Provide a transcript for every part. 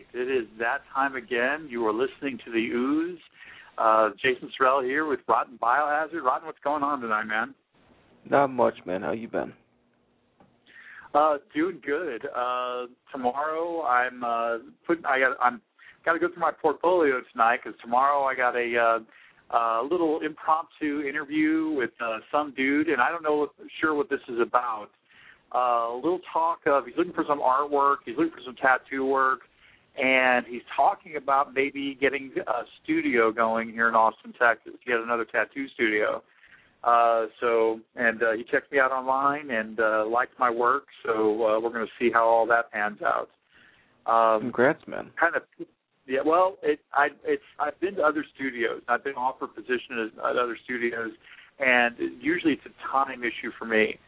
It is that time again. You are listening to The Ooze. Jason Sorrell here with Rotten Biohazard. Rotten, what's going on tonight, man? Not much, man. How you been? Doing good. Tomorrow I'm got to go through my portfolio tonight because tomorrow I got a little impromptu interview with some dude, and I don't know sure what this is about. A little talk of he's looking for some artwork, he's looking for some tattoo work, and he's talking about maybe getting a studio going here in Austin, Texas, to get another tattoo studio. He checked me out online and liked my work, so we're going to see how all that pans out. Congrats, man. Yeah. Well, I've been to other studios. I've been offered positions at other studios, and usually it's a time issue for me.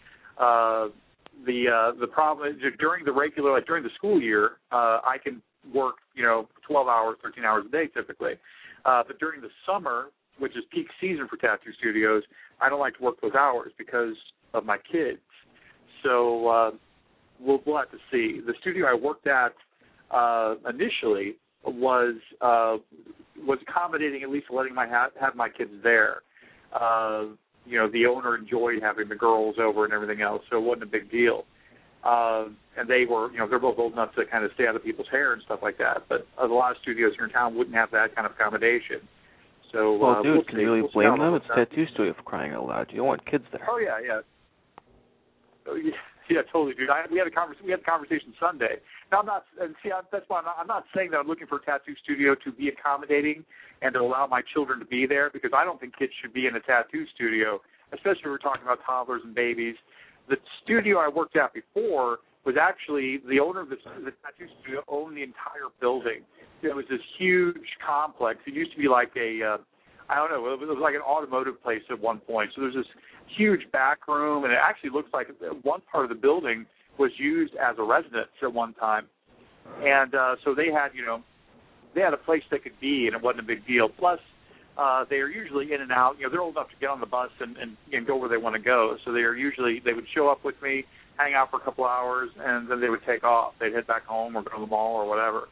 The problem is during the school year, I can work 12 hours, 13 hours a day typically, but during the summer, which is peak season for tattoo studios, I don't like to work those hours because of my kids. So we'll have to see. The studio I worked at initially was accommodating, at least letting have my kids there. The owner enjoyed having the girls over and everything else, so it wasn't a big deal. And they were, they're both old enough to kind of stay out of people's hair and stuff like that. But a lot of studios here in town wouldn't have that kind of accommodation. So, well, dude, can you really blame them? It's a tattoo studio for crying out loud. You don't want kids there. Oh yeah. Oh, yeah, totally, dude. We had a conversation Sunday. Now that's why I'm not saying that I'm looking for a tattoo studio to be accommodating and to allow my children to be there, because I don't think kids should be in a tattoo studio, especially when we're talking about toddlers and babies. The studio I worked at before was actually the owner of the tattoo studio owned the entire building. It was this huge complex. It used to be like it was like an automotive place at one point. So there's this huge back room, and it actually looks like one part of the building was used as a residence at one time. And so they had a place they could be, and it wasn't a big deal. Plus, they are usually in and out. They're old enough to get on the bus and go where they want to go. So they would show up with me, hang out for a couple hours, and then they would take off. They'd head back home or go to the mall or whatever.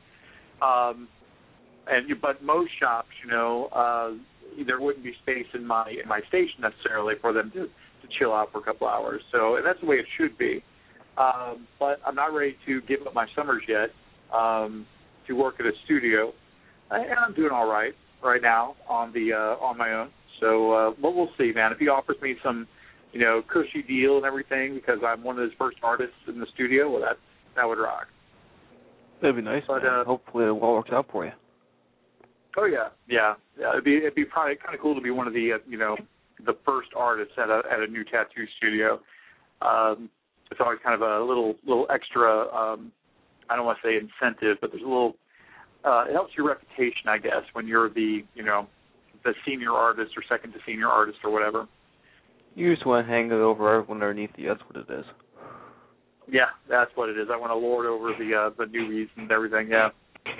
But most shops, there wouldn't be space in my station necessarily for them to chill out for a couple hours. So and that's the way it should be. But I'm not ready to give up my summers yet to work at a studio, and I'm doing all right now on my own. So, but we'll see, man. If he offers me some, cushy deal and everything because I'm one of his first artists in the studio, well, that would rock. That'd be nice, but man. Hopefully it all works out for you. Oh yeah. It'd be probably kind of cool to be one of the the first artists at a new tattoo studio. It's always kind of a little extra. I don't want to say incentive, but there's a little. It helps your reputation, I guess, when you're the the senior artist or second to senior artist or whatever. You just want to hang it over everyone underneath you. That's what it is. Yeah, that's what it is. I want to lord over the newbies and everything. Yeah.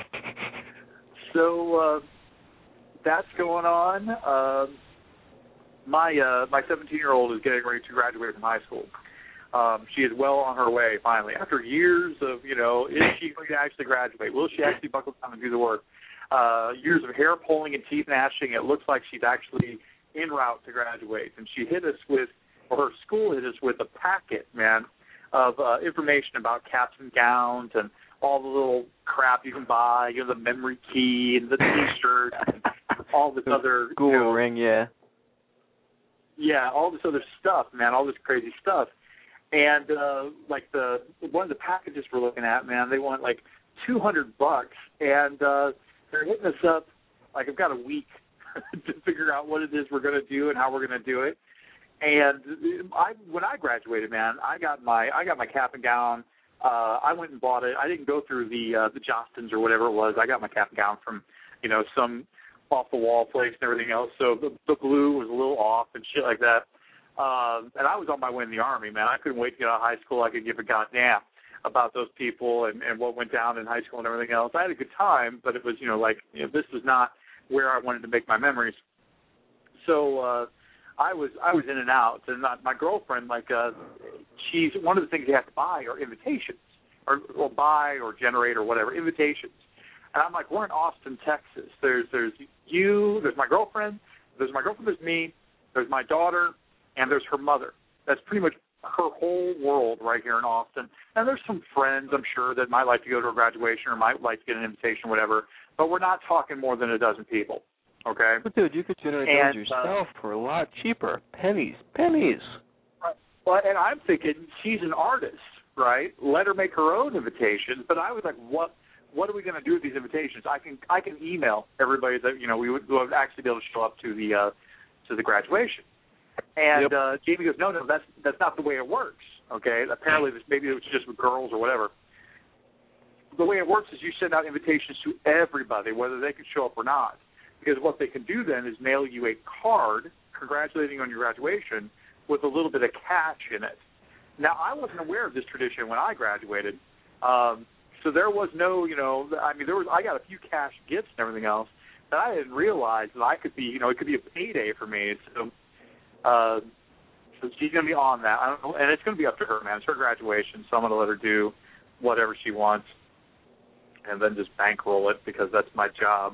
So that's going on. My 17-year-old is getting ready to graduate from high school. She is well on her way, finally. After years of, is she going to actually graduate? Will she actually buckle down and do the work? Years of hair pulling and teeth gnashing, it looks like she's actually en route to graduate. And her school hit us with a packet, man, of information about caps and gowns and all the little crap you can buy, the memory key and the T-shirt and all this other... School ring, yeah. Yeah, all this other stuff, man, all this crazy stuff. And one of the packages we're looking at, man, they want like $200, and they're hitting us up like I've got a week to figure out what it is we're going to do and how we're going to do it. And when I graduated, man, I got my cap and gown. I went and bought it. I didn't go through the Jostens or whatever it was. I got my cap and gown from some off the wall place and everything else. So the blue was a little off and shit like that. And I was on my way in the Army, man. I couldn't wait to get out of high school. I could give a goddamn about those people and what went down in high school and everything else. I had a good time, but it was, this was not where I wanted to make my memories. So I was in and out. And my girlfriend, she's one of the things you have to buy are invitations, or buy or generate or whatever, invitations. And I'm like, we're in Austin, Texas. There's you, there's my girlfriend, there's me, there's my daughter, and there's her mother. That's pretty much her whole world right here in Austin. And there's some friends, I'm sure, that might like to go to a graduation or might like to get an invitation or whatever, but we're not talking more than a dozen people, okay? But, dude, you could generate those yourself for a lot cheaper. Pennies. Well, and I'm thinking she's an artist, right? Let her make her own invitations. But I was like, what are we going to do with these invitations? I can email everybody that we would actually be able to show up to the graduation. And Jamie goes, no, that's not the way it works. Okay, apparently maybe it was just with girls or whatever. The way it works is you send out invitations to everybody, whether they can show up or not. Because what they can do then is mail you a card congratulating you on your graduation with a little bit of cash in it. Now, I wasn't aware of this tradition when I graduated. So there was no, I got a few cash gifts and everything else, but I didn't realize that I could be, it could be a payday for me. So she's going to be on that. I don't know, and it's going to be up to her, man. It's her graduation, so I'm going to let her do whatever she wants and then just bankroll it because that's my job.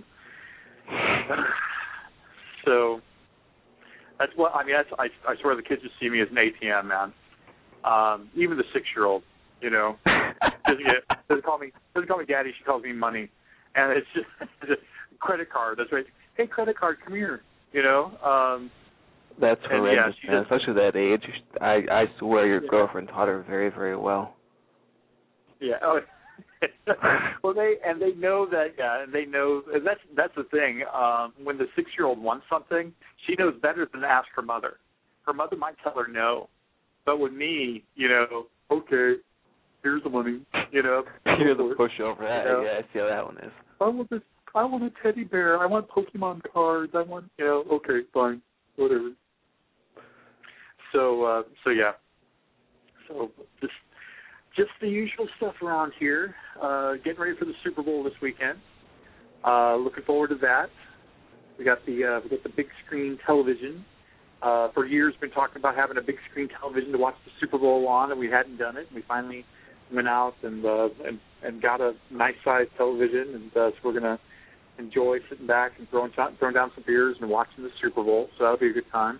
So that's what, I swear the kids just see me as an ATM, man. Even the 6-year-old, doesn't call me daddy, she calls me money. And it's just a credit card. That's right. Hey, credit card, come here, That's horrendous, man. Especially that age. I swear your girlfriend taught her very, very well. Yeah. Oh. Well, they know that. Yeah, and they know that's the thing. When the 6-year-old wants something, she knows better than to ask her mother. Her mother might tell her no, but with me, okay, here's the money. Here's the pushover. Yeah, I see how that one is. I want a teddy bear. I want Pokemon cards. I want, okay, fine, whatever. So yeah. So just the usual stuff around here. Getting ready for the Super Bowl this weekend. Looking forward to that. We got the big screen television. For years, been talking about having a big screen television to watch the Super Bowl on, and we hadn't done it. We finally went out and got a nice sized television, and so we're gonna enjoy sitting back and throwing down some beers and watching the Super Bowl. So that'll be a good time.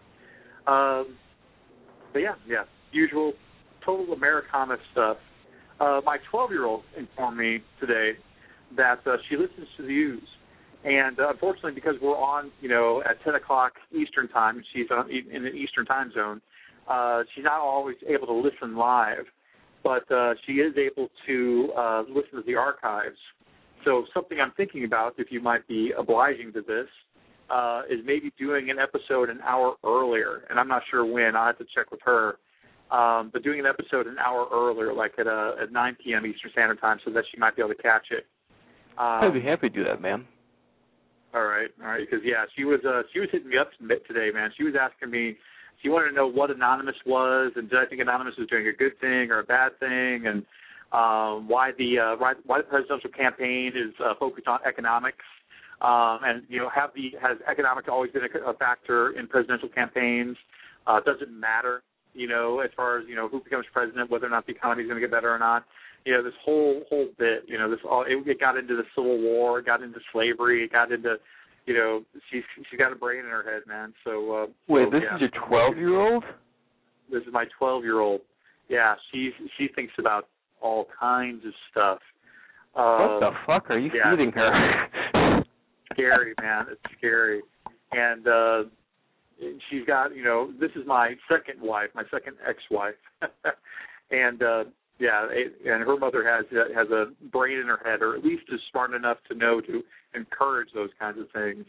But yeah, usual total Americana stuff. My 12-year-old informed me today that she listens to the news, and unfortunately, because we're on, at 10 o'clock Eastern time, and she's in the Eastern time zone, she's not always able to listen live, but she is able to listen to the archives. So something I'm thinking about, if you might be obliging to this, is maybe doing an episode an hour earlier, and I'm not sure when. I'll have to check with her. But doing an episode an hour earlier, like at 9 p.m. Eastern Standard Time, so that she might be able to catch it. I'd be happy to do that, man. All right, because she was hitting me up today, man. She was asking me, she wanted to know what Anonymous was, and did I think Anonymous was doing a good thing or a bad thing, and why the presidential campaign is focused on economics, and has economics always been a factor in presidential campaigns? Does it matter, as far as who becomes president, whether or not the economy is going to get better or not? This whole bit, it got into the Civil War, it got into slavery, it got into, she's got a brain in her head, man. So wait, this is your 12-year-old? This is my 12-year-old. Yeah, she thinks about all kinds of stuff. What the fuck are you feeding her? Scary, man. It's scary. And she's got, this is my second wife, my second ex-wife. And and her mother has a brain in her head, or at least is smart enough to know to encourage those kinds of things.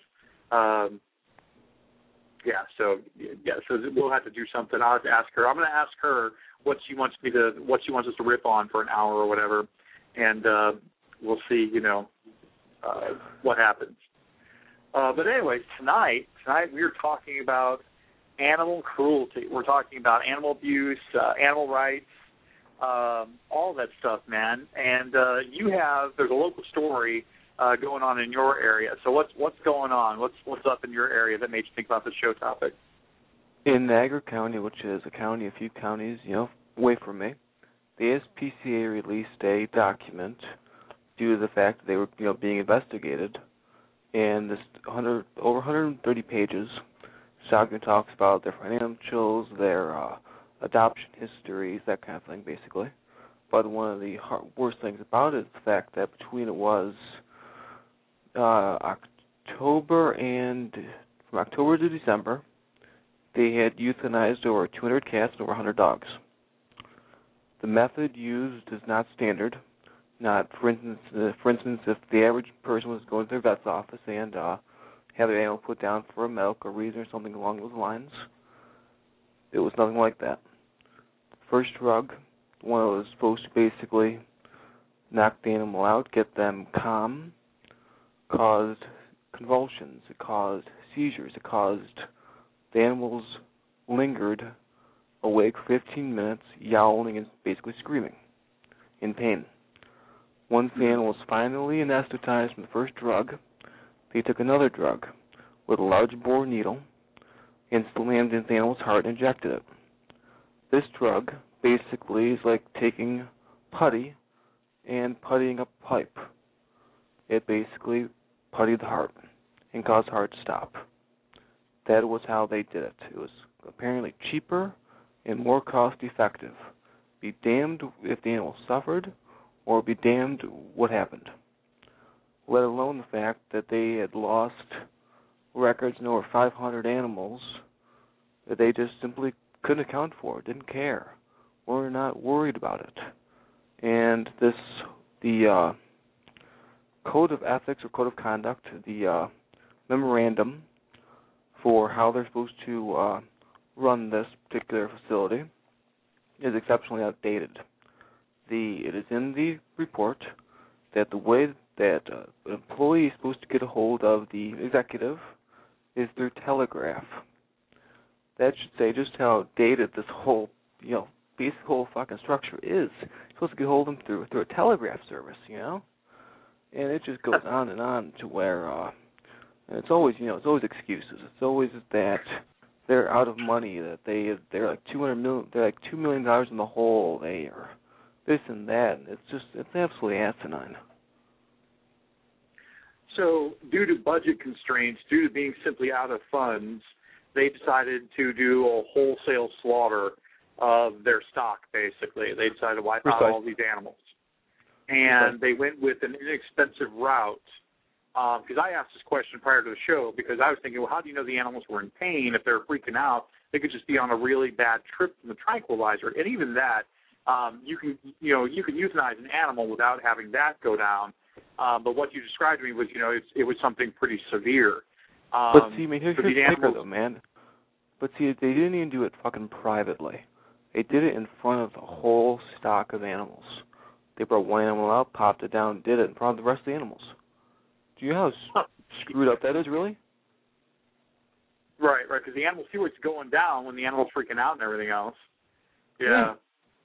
So we'll have to do something. I'll have to ask her. I'm going to ask her what she wants us to rip on for an hour or whatever, and we'll see, what happens. But anyway, tonight we are talking about animal cruelty. We're talking about animal abuse, animal rights, all that stuff, man. And there's a local story going on in your area. So what's going on? What's up in your area that made you think about the show topic? In Niagara County, which is a few counties, away from me, the SPCA released a document due to the fact that they were, being investigated. And this over 130 pages, this document talks about their financials, their adoption histories, that kind of thing, basically. But one of the worst things about it is the fact that between it was from October to December, they had euthanized over 200 cats and over 100 dogs. The method used is not standard. Not, for instance, if the average person was going to their vet's office and have their animal put down for a medical reason or something along those lines, it was nothing like that. The first drug, the one that was supposed to basically knock the animal out, get them calm, caused convulsions, it caused seizures, it caused the animals lingered awake for 15 minutes, yowling and basically screaming in pain. Once the animal was finally anesthetized from the first drug, they took another drug with a large bore needle, instantly into the animal's heart and injected it. This drug basically is like taking putty and puttying a pipe. It basically puttied the heart and caused the heart to stop. That was how they did it. It was apparently cheaper and more cost-effective. Be damned if the animal suffered, or be damned what happened. Let alone the fact that they had lost records in over 500 animals that they just simply couldn't account for, didn't care, were not worried about it. And the Code of Ethics or Code of Conduct, the memorandum for how they're supposed to run this particular facility is exceptionally outdated. It is in the report that the way that an employee is supposed to get a hold of the executive is through telegraph. That should say just how dated this whole, basic whole fucking structure is. You're supposed to get a hold of them through a telegraph service, And it just goes on to where and it's always, it's always excuses. It's always that they're out of money, that they're like $200 million, they're like $2 million in the hole, they are this and that. It's absolutely asinine. So, due to budget constraints, due to being simply out of funds, they decided to do a wholesale slaughter of their stock, basically. They decided to wipe out all these animals. And they went with an inexpensive route. Because I asked this question prior to the show because I was thinking, well, how do you know the animals were in pain if they're freaking out? They could just be on a really bad trip from the tranquilizer. And even that, you can euthanize an animal without having that go down. But what you described to me was, it was something pretty severe. But see, here's the kicker, though, man. But see, they didn't even do it fucking privately. They did it in front of the whole stock of animals. They brought one animal out, popped it down, did it in front of the rest of the animals. Do you know how screwed up that is, really? Right, because the animals see what's going down when the animal's freaking out and everything else. Yeah.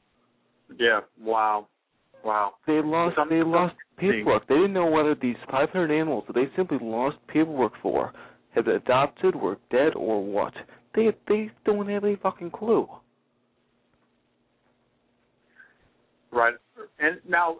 Wow. They lost paperwork. They didn't know whether these 500 animals that they simply lost paperwork for had been adopted, were dead, or what. They don't have any fucking clue. Right. And now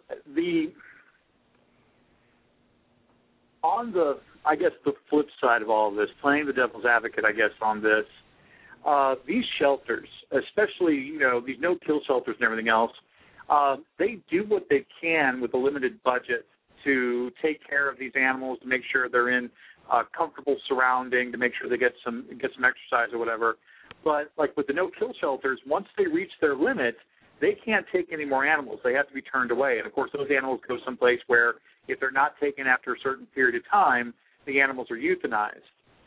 on the flip side of all of this, playing the devil's advocate, on this, these shelters, especially, these no-kill shelters and everything else, they do what they can with a limited budget to take care of these animals, to make sure they're in comfortable surrounding, to make sure they get some exercise or whatever. But like with the no-kill shelters, once they reach their limit, they can't take any more animals. They have to be turned away. And, of course, those animals go someplace where if they're not taken after a certain period of time, the animals are euthanized.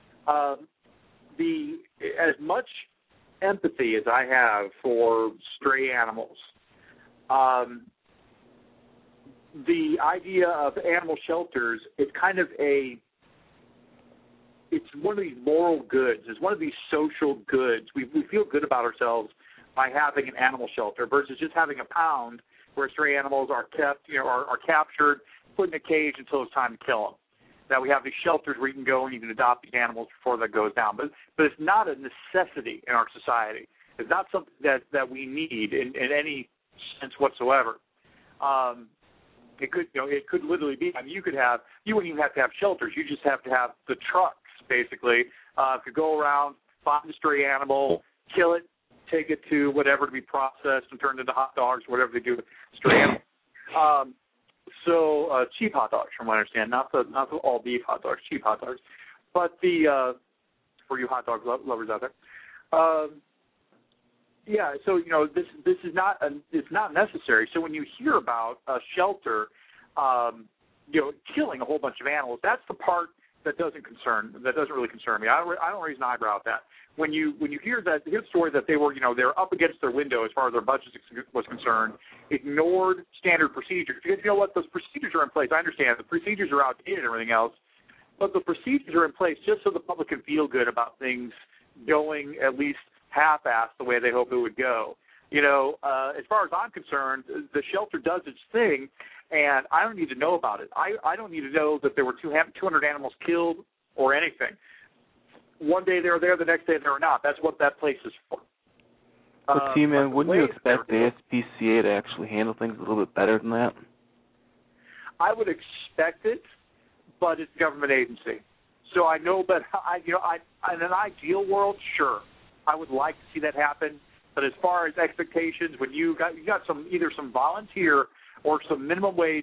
As much empathy as I have for stray animals, the idea of animal shelters is kind of it's one of these moral goods. It's one of these social goods. We feel good about ourselves by having an animal shelter versus just having a pound where stray animals are kept, are captured, put in a cage until it's time to kill them. Now we have these shelters where you can go and you can adopt these animals before that goes down. But it's not a necessity in our society. It's not something that we need in any sense whatsoever. It could literally be. I mean, you wouldn't even have to have shelters. You just have to have the trucks, basically, could go around, find a stray animal, kill it, take it to whatever to be processed and turned into hot dogs, whatever they do with stray animals. So cheap hot dogs, from what I understand, not the all beef hot dogs, cheap hot dogs. But for you hot dog lovers out there, yeah. So this is not it's not necessary. So when you hear about a shelter, killing a whole bunch of animals, that's the part that doesn't really concern me. I don't raise an eyebrow at that. When you hear the story that they were they're up against their window as far as their budget was concerned, ignored standard procedures, because you know what, those procedures are in place. I understand the procedures are outdated and everything else, but the procedures are in place just so the public can feel good about things going at least half-assed the way they hope it would go. As far as I'm concerned, the shelter does its thing, and I don't need to know about it. I don't need to know that there were 200 animals killed or anything. One day they were there, the next day they were not. That's what that place is for. But T-Man, wouldn't you expect the ASPCA to actually handle things a little bit better than that? I would expect it, but it's a government agency. So I know that in an ideal world, sure, I would like to see that happen. But as far as expectations, when you got either some volunteer or some minimum wage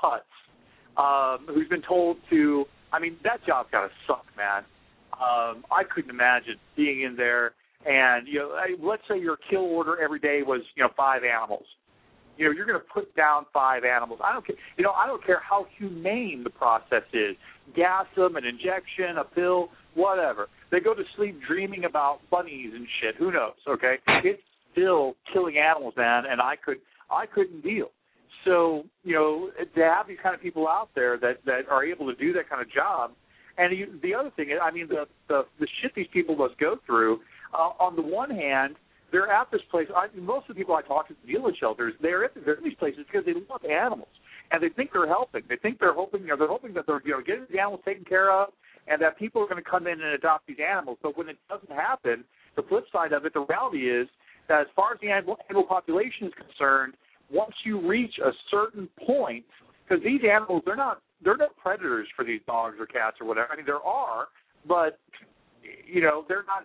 putz who's been told to, that job's got to suck, man. I couldn't imagine being in there and, let's say your kill order every day was, 5 animals. You're going to put down 5 animals. I don't care. I don't care how humane the process is. Gas them, an injection, a pill, whatever. They go to sleep dreaming about bunnies and shit. Who knows? Okay, it's still killing animals, man, and I couldn't deal. So to have these kind of people out there that are able to do that kind of job. And the other thing is, the shit these people must go through. On the one hand, they're at this place. Most of the people I talk to deal with shelters, they're in these places because they love animals and they think they're helping. They think they're hoping, they're hoping that they're getting the animals taken care of, and that people are going to come in and adopt these animals. But when it doesn't happen, the flip side of it, the reality is that as far as the animal population is concerned, once you reach a certain point, because these animals, they're not predators for these dogs or cats or whatever. There are, but they're not.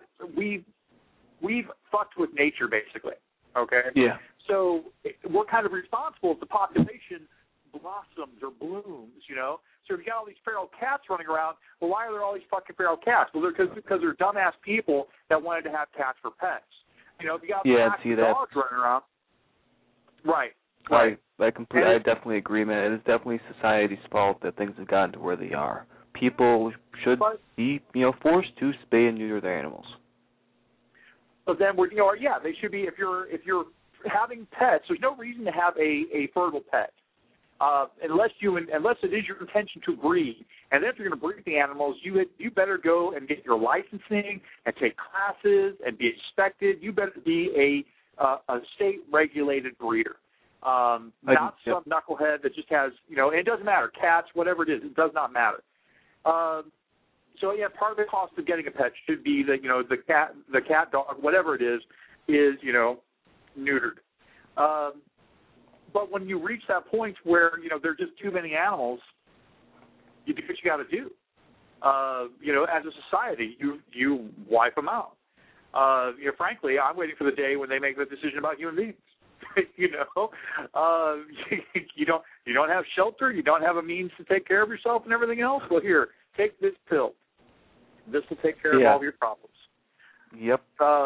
We've fucked with nature, basically. Okay. Yeah. So we're kind of responsible if the population blossoms or blooms. So if you got all these feral cats running around, well, why are there all these fucking feral cats? Well, because they're dumbass people that wanted to have cats for pets. If you got dogs running around, right. I definitely agree, man. It is definitely society's fault that things have gotten to where they are. People should be, forced to spay and neuter their animals. But then they should be. If you're having pets, there's no reason to have a fertile pet, unless it is your intention to breed. And then if you're going to breed the animals, you better go and get your licensing and take classes and be inspected. You better be a state regulated breeder. Not some knucklehead that just has, and it doesn't matter, cats, whatever it is, it does not matter. So part of the cost of getting a pet should be that, the cat, dog, whatever it is neutered. But when you reach that point where, there are just too many animals, you do what you got to do. As a society, you wipe them out. Frankly, I'm waiting for the day when they make the decision about human beings. You don't have shelter, you don't have a means to take care of yourself and everything else. Well, here, take this pill. This will take care of all of your problems. Yep.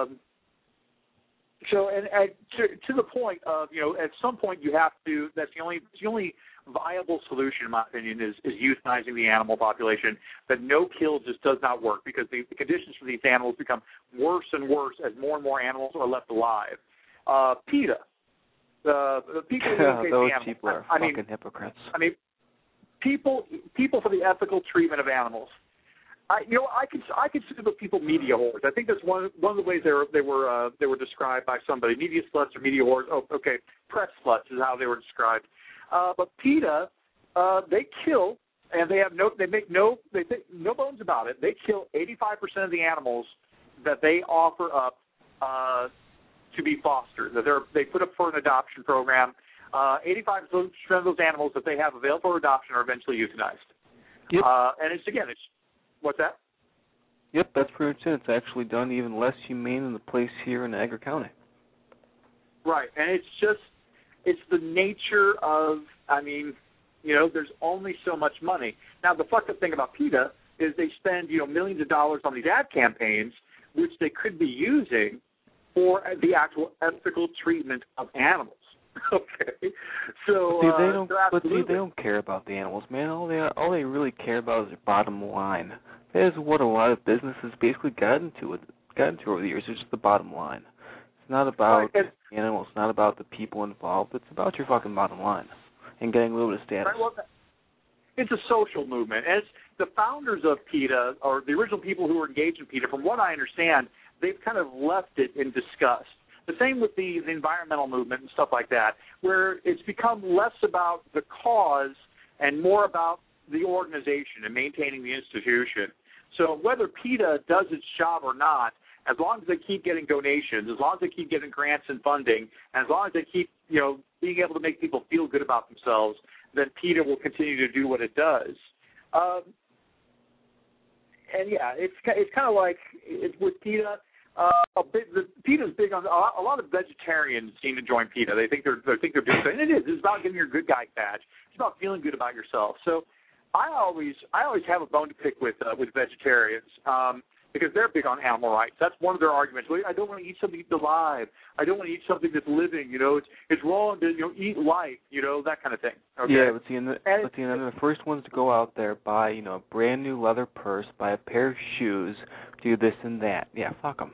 So, and to the point of, at some point you have to. That's the only viable solution, in my opinion, is euthanizing the animal population. That no kill just does not work because the conditions for these animals become worse and worse as more and more animals are left alive. PETA. The people who those people are fucking hypocrites. People for the ethical treatment of animals. I consider the people media whores. I think that's one of the ways they were described by somebody. Media sluts or media whores. Oh, okay, press sluts is how they were described. But PETA, they kill, and they make no bones about it. They kill 85% of the animals that they offer up to be fostered. That they put up for an adoption program. 85% of those animals that they have available for adoption are eventually euthanized. Yep. And it's what's that? Yep, that's pretty much it. It's actually done even less humane than the place here in Niagara County. Right, and it's the nature of, there's only so much money. Now, the fucked up thing about PETA is they spend, millions of dollars on these ad campaigns, which they could be using for the actual ethical treatment of animals. Okay, so they don't care about the animals, man. All they really care about is their bottom line. That is what a lot of businesses basically got into over the years. It's just the bottom line. It's not about the animals. It's not about the people involved. It's about your fucking bottom line and getting a little bit of status. Right, well, it's a social movement. And it's the founders of PETA, or the original people who were engaged in PETA, from what I understand, they've kind of left it in disgust. The same with the environmental movement and stuff like that, where it's become less about the cause and more about the organization and maintaining the institution. So whether PETA does its job or not, as long as they keep getting donations, as long as they keep getting grants and funding, and as long as they keep, being able to make people feel good about themselves, then PETA will continue to do what it does. It's kind of like with PETA. PETA's big on a lot of vegetarians seem to join PETA. They think they're doing something. And it is. It's about getting your good guy badge. It's about feeling good about yourself. So I always have a bone to pick with vegetarians because they're big on animal rights. That's one of their arguments. Well, I don't want to eat something that's alive. I don't want to eat something that's living. It's wrong to eat life. That kind of thing. Okay? Yeah, but they're the first ones to go out there, buy a brand new leather purse, buy a pair of shoes, do this and that. Yeah, fuck them.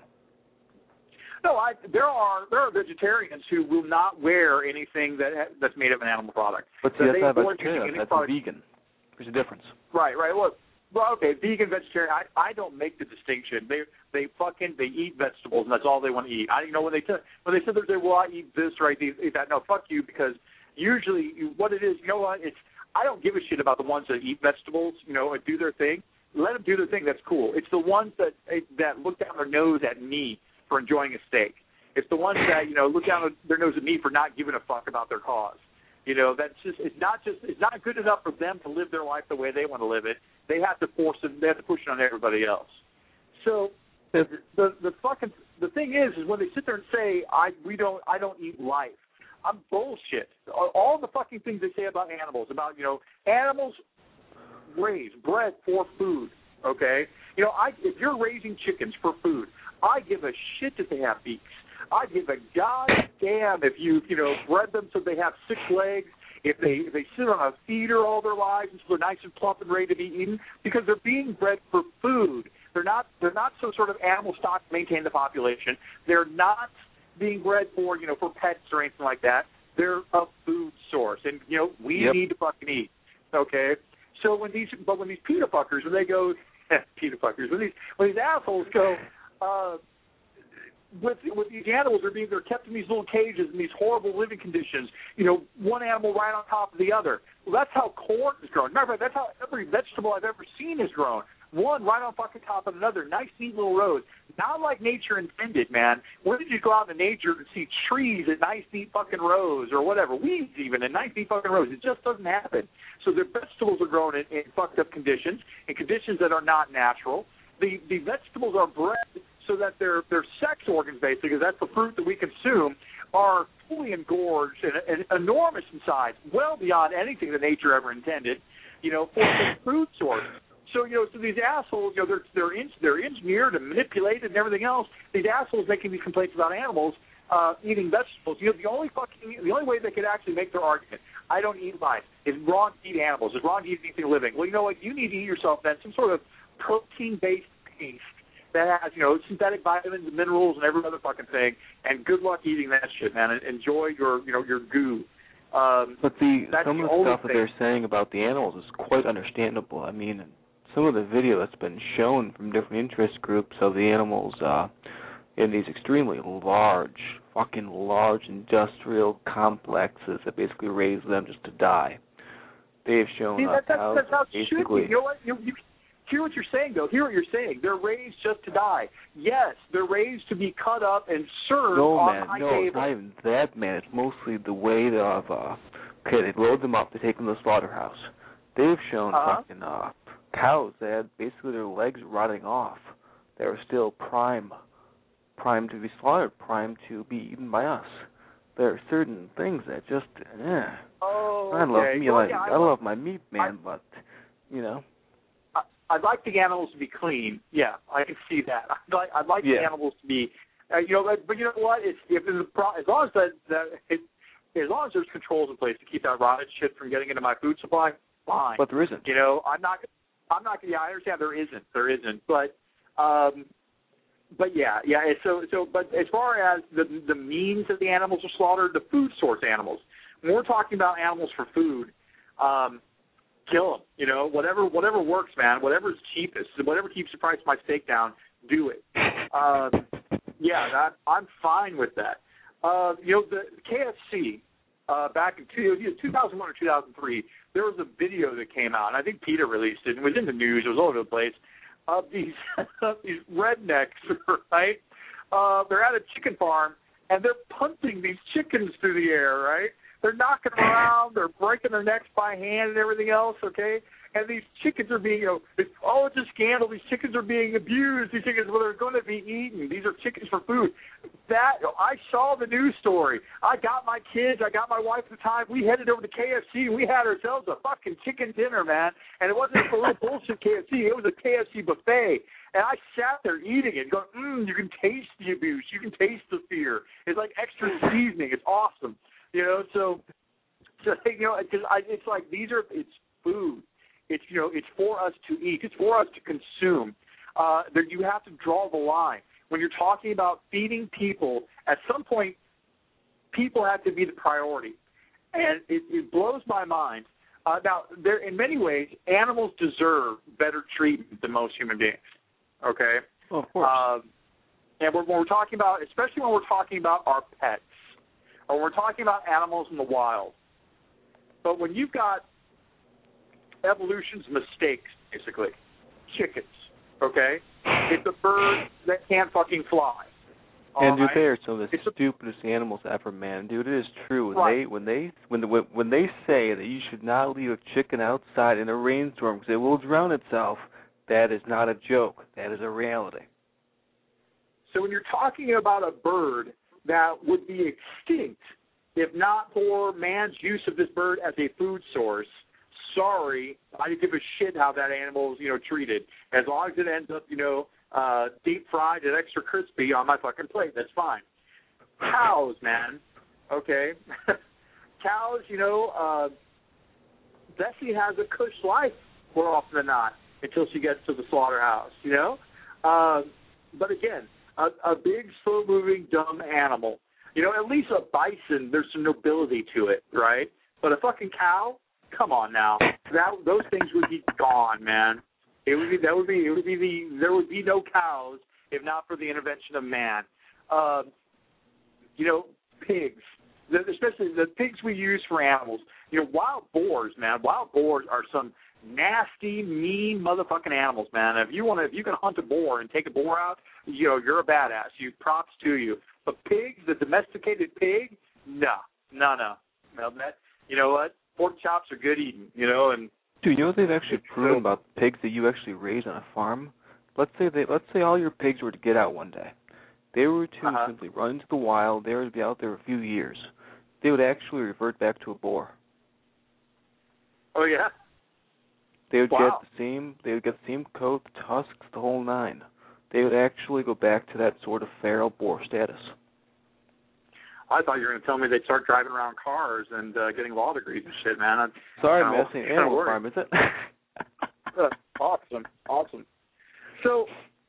No, there are vegetarians who will not wear anything that's made of an animal product. But see, that's not a vegetarian. That's a vegan. There's a difference. Right. Well, okay, vegan, vegetarian. I don't make the distinction. They eat vegetables and that's all they want to eat. When they said I eat this or I eat that. No, fuck you, because usually what it is, I don't give a shit about the ones that eat vegetables. And do their thing. Let them do their thing. That's cool. It's the ones that look down their nose at me for enjoying a steak. It's the ones that look down their nose at me for not giving a fuck about their cause. It's not good enough for them to live their life the way they want to live it. They have to push it on everybody else. So the thing is when they sit there and say I don't eat life. I'm bullshit. All the fucking things they say about animals, animals bred for food. Okay, if you're raising chickens for food, I give a shit if they have beaks. I give a goddamn if you bred them so they have 6 legs, if they sit on a feeder all their lives until they're nice and plump and ready to be eaten, because they're being bred for food. They're not some sort of animal stock to maintain the population. They're not being bred for for pets or anything like that. They're a food source, and we need to fucking eat. Okay, so when these PETA fuckers, when they go PETA fuckers, when these assholes go. With these animals, they're kept in these little cages in these horrible living conditions. One animal right on top of the other. Well, that's how corn is grown. Matter of fact, that's how every vegetable I've ever seen is grown. One right on fucking top of another. Nice, neat little rows. Not like nature intended, man. When did you go out in nature and see trees in nice, neat fucking rows or whatever? Weeds even in nice, neat fucking rows. It just doesn't happen. So their vegetables are grown in fucked up conditions, in conditions that are not natural. The vegetables are bred so that their sex organs, basically, because that's the fruit that we consume, are fully engorged and enormous in size, well beyond anything that nature ever intended, for the food source. So, so these assholes, they're engineered and manipulated and everything else. These assholes making these complaints about animals eating vegetables. The only way they could actually make their argument, I don't eat life, is wrong to eat animals. It's wrong to eat anything living. Well, you know what? You need to eat yourself then some sort of protein-based paste that has, synthetic vitamins and minerals and every other fucking thing. And good luck eating that shit, man. And enjoy your goo. But some of the stuff that they're saying about the animals is quite understandable. I mean, some of the video that's been shown from different interest groups of the animals in these extremely large industrial complexes that basically raise them just to die. They've shown that's how it should be. You know what? hear what you're saying, though. Hear what you're saying. They're raised just to die. Yes, they're raised to be cut up and served on my table. It's not even that, man. It's mostly the way of, they load them up, they take them to the slaughterhouse. They've shown fucking cows that had basically their legs rotting off. They were still primed to be slaughtered, primed to be eaten by us. There are certain things that just, Oh, okay. I love my meat, man, but, you know. I'd like the animals to be clean. Yeah, I can see that. I'd like the animals to be, but you know what? As long as there's controls in place to keep that rotted shit from getting into my food supply, fine. But there isn't. You know, I'm not. Yeah, I understand there isn't. But yeah. But as far as the means that the animals are slaughtered, the food source animals. When we're talking about animals for food, kill them. You know, whatever works, man. Whatever's cheapest, whatever keeps the price of my steak down, do it. I'm fine with that. The KFC back in 2001 or 2003, there was a video that came out, and I think PETA released it. It was in the news. It was all over the place. Of these rednecks, right? They're at a chicken farm, and they're punting these chickens through the air, right? They're knocking them around. They're breaking their necks by hand and everything else, okay? And these chickens are being, it's a scandal. These chickens are being abused. These chickens, they're going to be eaten. These are chickens for food. I saw the news story. I got my kids. I got my wife at the time. We headed over to KFC, and we had ourselves a fucking chicken dinner, man. And it wasn't a little bullshit KFC. It was a KFC buffet. And I sat there eating it, going, you can taste the abuse. You can taste the fear. It's like extra seasoning. It's awesome. So it's like it's food. It's for us to eat. It's for us to consume. You have to draw the line. When you're talking about feeding people, at some point, people have to be the priority. And it blows my mind. Now, in many ways, animals deserve better treatment than most human beings. Okay? Well, of course. And when we're talking about, especially when we're talking about our pets, or when we're talking about animals in the wild. But when you've got evolution's mistakes, basically, chickens, okay? It's a bird that can't fucking fly. And dude, they are some of the stupidest animals ever, man. Dude, it is true. When they say that you should not leave a chicken outside in a rainstorm because it will drown itself, that is not a joke. That is a reality. So when you're talking about a bird that would be extinct if not for man's use of this bird as a food source, sorry, I didn't give a shit how that animal is, treated. As long as it ends up, deep fried and extra crispy on my fucking plate, that's fine. Cows, man, okay? Cows, Bessie has a cush life more often than not until she gets to the slaughterhouse, But again, a big, slow-moving, dumb animal. At least a bison, there's some nobility to it, right? But a fucking cow, come on now. Those things would be gone, man. There would be no cows if not for the intervention of man. Pigs, especially the pigs we use for animals. Wild boars, man. Wild boars are some nasty, mean motherfucking animals, man. If you can hunt a boar and take a boar out, you're a badass. Props to you. But pigs, the domesticated pig, no. Well, you know what? Pork chops are good eating, and. Dude, you know what they've actually proven about pigs that you actually raise on a farm? Let's say all your pigs were to get out one day. They were to simply run into the wild. They were to be out there a few years. They would actually revert back to a boar. Oh yeah. They would get the same coat, the tusks, the whole nine. They would actually go back to that sort of feral boar status. I thought you were going to tell me they'd start driving around cars and getting law degrees and shit, man. Sorry, I'm messing Animal Farm, is it? Awesome. So,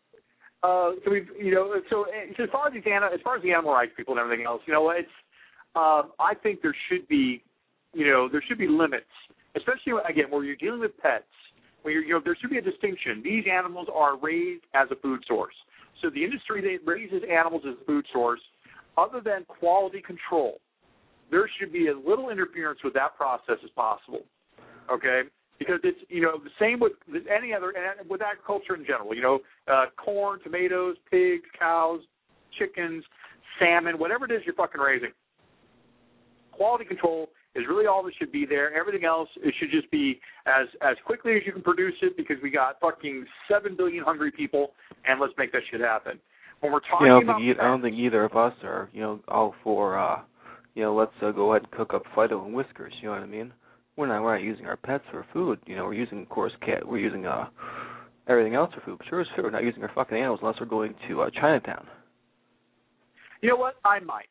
as far as the animal rights people and everything else, I think there should be limits, especially again where you're dealing with pets. There should be a distinction. These animals are raised as a food source. So the industry that raises animals as a food source, other than quality control, there should be as little interference with that process as possible. Okay? Because it's, the same with any other, with agriculture in general, corn, tomatoes, pigs, cows, chickens, salmon, whatever it is you're fucking raising. Quality control is really all that should be there. Everything else, it should just be as quickly as you can produce it, because we got fucking 7 billion hungry people, and let's make that shit happen. When we're talking I don't think either of us are, all for, let's go ahead and cook up Fido and Whiskers, you know what I mean? We're not using our pets for food. We're using, of course, we're using everything else for food. But sure as shit, we're not using our fucking animals unless we're going to Chinatown. You know what? I might.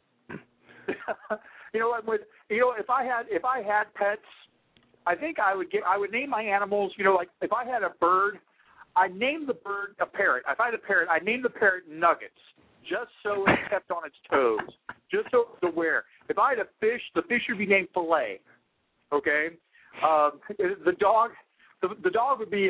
If I had pets, I think I would name my animals. Like if I had a bird, I'd name the bird a parrot. If I had a parrot, I'd name the parrot Nuggets, just so it kept on its toes, just so it was aware. If I had a fish, the fish would be named Filet. Okay, the dog would be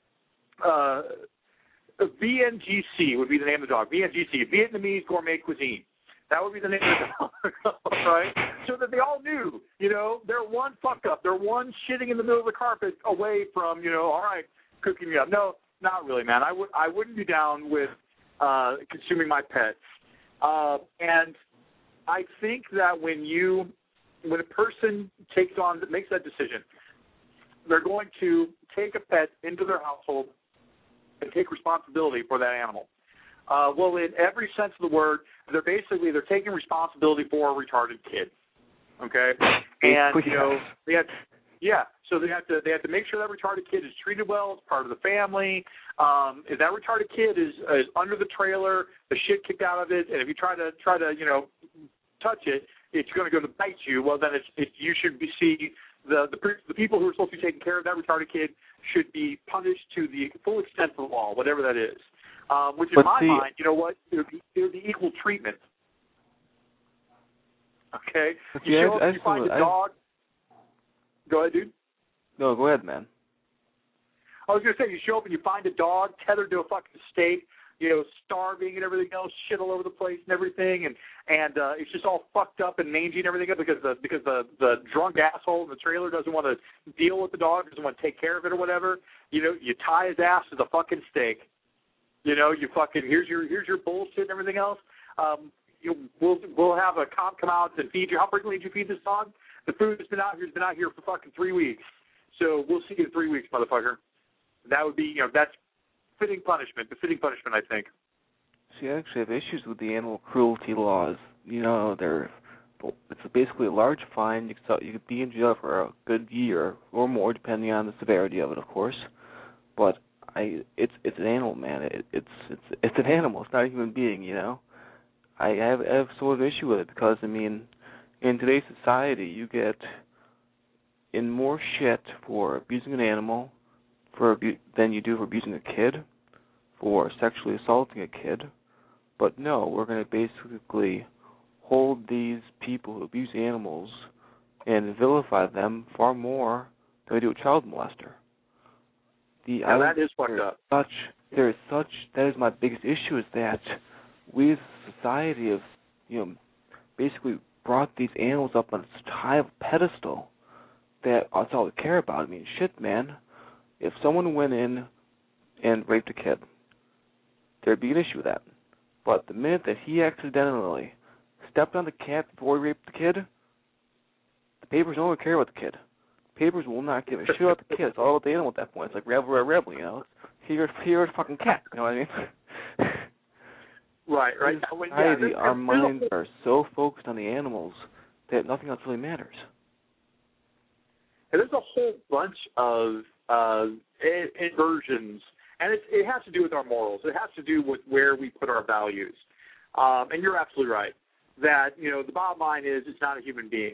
VNGC would be the name of the dog. VNGC, Vietnamese Gourmet Cuisine. That would be the name of the dog, right? So that they all knew, they're one fuck up, they're one shitting in the middle of the carpet away from, all right, cooking me up. No, not really, man. I wouldn't be down with consuming my pets, and I think that when a person makes that decision, they're going to take a pet into their household and take responsibility for that animal. Well, in every sense of the word, they're taking responsibility for a retarded kid. Okay, and so they have to make sure that retarded kid is treated well, it's part of the family. If that retarded kid is under the trailer, the shit kicked out of it, and if you try to touch it, it's going to go to bite you. Well, then you should see the people who are supposed to be taking care of that retarded kid should be punished to the full extent of the law, whatever that is. Which in my mind, you know what, it would be equal treatment. Okay? You find a dog. Go ahead, dude. No, go ahead, man. I was going to say, you show up and you find a dog tethered to a fucking stake, starving and everything else, shit all over the place and everything, and it's just all fucked up and mangy and everything up because the drunk asshole in the trailer doesn't want to deal with the dog, doesn't want to take care of it or whatever. You tie his ass to the fucking stake. You fucking here's your bullshit and everything else. We'll have a cop come out and feed you. How frequently did you feed this dog? The food has been out here for fucking 3 weeks. So we'll see you in 3 weeks, motherfucker. That would be, that's befitting punishment, I think. See, I actually have issues with the animal cruelty laws. It's basically a large fine. You could be in jail for a good year or more, depending on the severity of it, of course. But it's an animal, man. It's an animal. It's not a human being, I have sort of an issue with it because, in today's society, you get in more shit for abusing an animal than you do for abusing a kid, for sexually assaulting a kid. But no, we're going to basically hold these people who abuse animals and vilify them far more than we do a child molester. That is fucked up. That is my biggest issue, is that we as a society have, basically brought these animals up on such high of a pedestal that that's all we care about. Shit, man. If someone went in and raped a kid, there'd be an issue with that. But the minute that he accidentally stepped on the cat before he raped the kid, the papers don't even care about the kid. The papers will not give a shit about the kid. It's all about the animal at that point. It's like rebel, You're a fucking cat, you know what I mean? Right. Society, our minds are so focused on the animals that nothing else really matters. And there's a whole bunch of inversions, and it has to do with our morals. It has to do with where we put our values. And you're absolutely right that the bottom line is it's not a human being.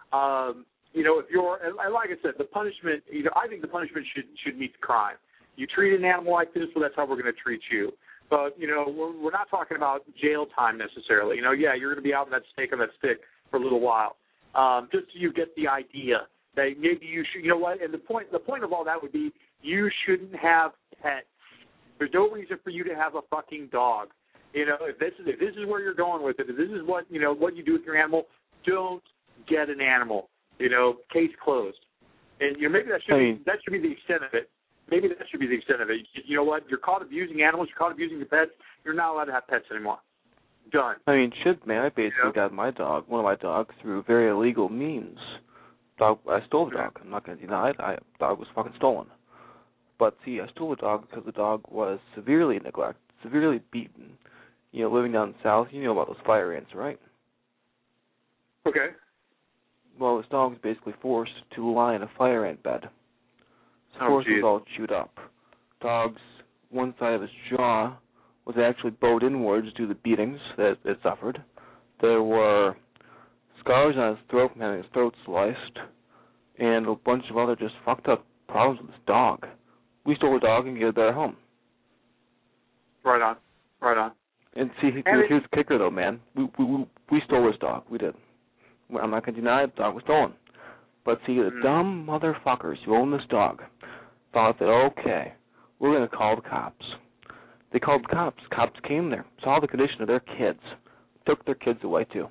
If you're, and like I said, the punishment. I think the punishment should meet the crime. You treat an animal like this, well, that's how we're going to treat you. But we're not talking about jail time necessarily. You're going to be out on that stake or that stick for a little while, just so you get the idea that maybe you should. And the point of all that would be you shouldn't have pets. There's no reason for you to have a fucking dog. If this is where you're going with it, if this is what what you do with your animal, don't get an animal. Case closed. And maybe that should be the extent of it. Maybe that should be the extent of it. You know what? You're caught abusing animals. You're caught abusing your pets. You're not allowed to have pets anymore. Done. Shit, man. I basically got one of my dogs, through very illegal means. I stole the dog. I'm not going to deny it. The dog was fucking stolen. But see, I stole the dog because the dog was severely neglected, severely beaten. Living down south, you know about those fire ants, right? Okay. Well, this dog was basically forced to lie in a fire ant bed. His horse was all chewed up. Dog's one side of his jaw was actually bowed inwards due to the beatings that it suffered. There were scars on his throat from having his throat sliced, and a bunch of other just fucked up problems with this dog. We stole the dog and gave it back home. Right on. And see, here's the kicker, though, man. We stole this dog. We did. I'm not going to deny it. The dog was stolen. But see, the dumb motherfuckers who own this dog thought that, okay, we're going to call the cops. They called the cops. Cops came there, saw the condition of their kids, took their kids away, too.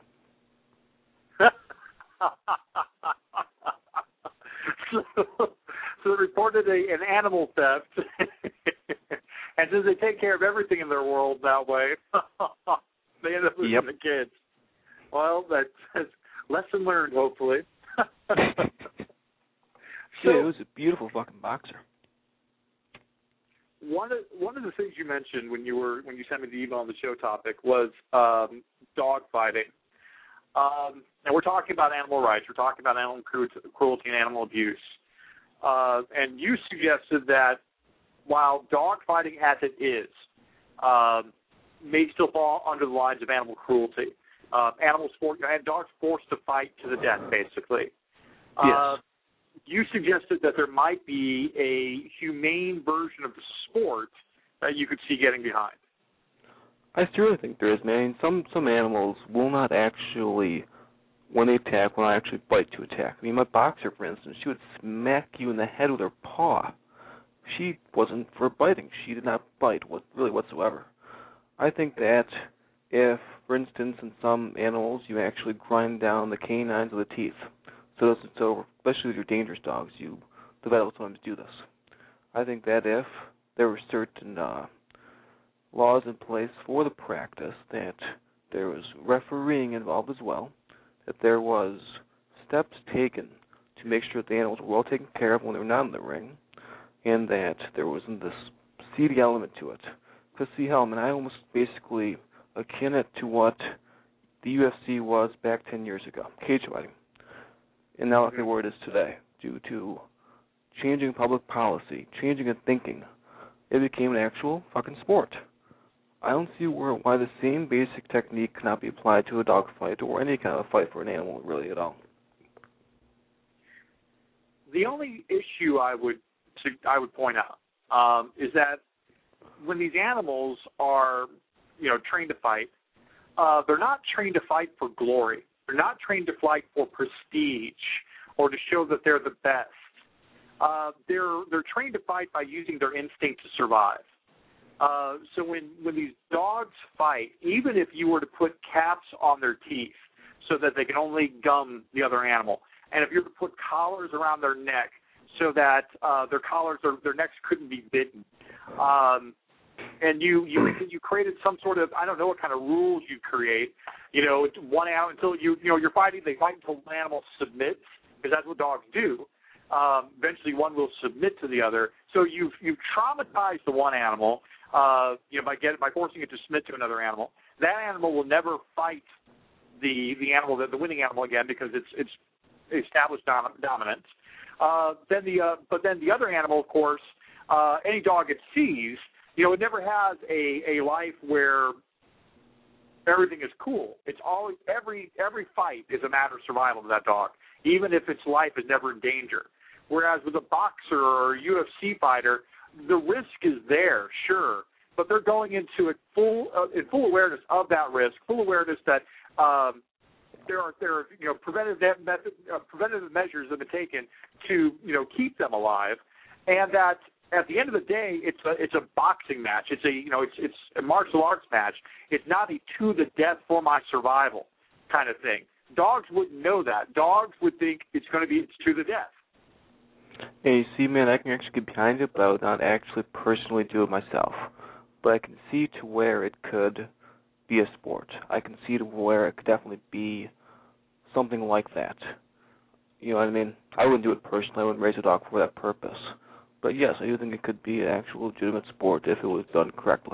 So they reported an animal theft. And since they take care of everything in their world that way, they end up losing the kids. Well, that's lesson learned, hopefully. It was a beautiful fucking boxer. One of the things you mentioned when you sent me the email on the show topic was dog fighting. And we're talking about animal rights. We're talking about animal cruelty and animal abuse. And you suggested that while dog fighting as it is may still fall under the lines of animal cruelty, dogs forced to fight to the death, basically. Yes. You suggested that there might be a humane version of the sport that you could see getting behind. I certainly think there is, man. Some animals will not actually, when they attack, will not actually bite to attack. My boxer, for instance, she would smack you in the head with her paw. She wasn't for biting. She did not bite really whatsoever. I think that if, for instance, in some animals, you actually grind down the canines of the teeth, so especially with your dangerous dogs, the vet will sometimes do this. I think that if there were certain laws in place for the practice, that there was refereeing involved as well, that there was steps taken to make sure that the animals were well taken care of when they were not in the ring, and that there wasn't this seedy element to it. Because, see, Hellman, I almost basically akin it to what the UFC was back 10 years ago, cage fighting. And now look at where it is today, due to changing public policy, changing in thinking. It became an actual fucking sport. I don't see why the same basic technique cannot be applied to a dog fight or any kind of fight for an animal, really, at all. The only issue I would point out is that when these animals are, trained to fight, they're not trained to fight for glory. They're not trained to fight for prestige or to show that they're the best. They're trained to fight by using their instinct to survive. So when these dogs fight, even if you were to put caps on their teeth so that they can only gum the other animal, and if you were to put collars around their neck so that their necks couldn't be bitten, and you created some sort of, I don't know what kind of rules you create, one out until you're fighting, they fight until one animal submits, because that's what dogs do. Eventually one will submit to the other. So you've traumatized the one animal, by forcing it to submit to another animal. That animal will never fight the winning animal again, because it's established dominance. Then the other animal, of course, any dog it sees, it never has a life where everything is cool. It's always every fight is a matter of survival to that dog, even if its life is never in danger. Whereas with a boxer or a UFC fighter, the risk is there, sure, but they're going into in full awareness of that risk, full awareness that there are preventative measures that have been taken to keep them alive, and that at the end of the day, it's a boxing match. It's a martial arts match. It's not a to the death for my survival kind of thing. Dogs wouldn't know that. Dogs would think it's to the death. Hey, see, man, I can actually get behind it, but I would not actually personally do it myself. But I can see to where it could be a sport. I can see to where it could definitely be something like that. You know what I mean? I wouldn't do it personally. I wouldn't raise a dog for that purpose. But yes, I do think it could be an actual legitimate sport if it was done correctly.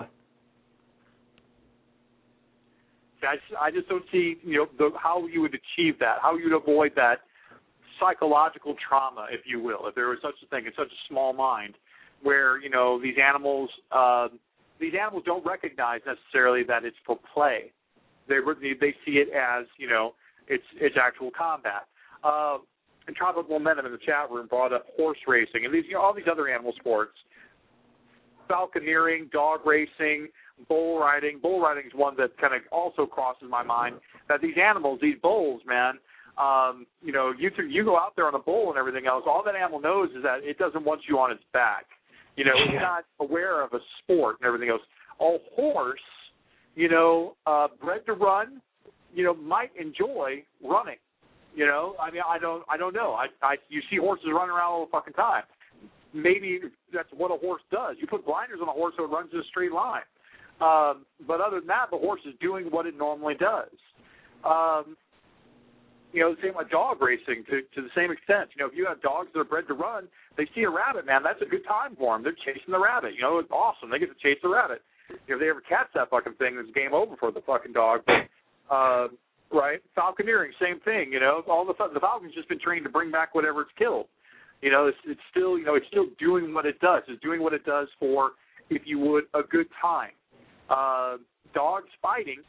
I just don't see, how you would achieve that, how you would avoid that psychological trauma, if you will, if there was such a thing in such a small mind, where these animals don't recognize necessarily that it's for play. They see it as it's actual combat. And Tropical Momentum in the chat room brought up horse racing and all these other animal sports, falconeering, dog racing, bull riding. Bull riding is one that kind of also crosses my mind. That these animals, these bulls, man. You go out there on a bull and everything else, all that animal knows is that it doesn't want you on its back. It's not aware of a sport and everything else. A horse, bred to run, might enjoy running. I don't know. You see horses running around all the fucking time. Maybe that's what a horse does. You put blinders on a horse so it runs in a straight line. But other than that, the horse is doing what it normally does. The same like dog racing to the same extent. If you have dogs that are bred to run, they see a rabbit, man, that's a good time for them. They're chasing the rabbit. It's awesome. They get to chase the rabbit. If they ever catch that fucking thing, it's game over for the fucking dog. Right? Falconeering, same thing. All of a sudden, the falcon's just been trained to bring back whatever it's killed. It's still, it's still doing what it does. It's doing what it does for, if you would, a good time. Dogs fighting,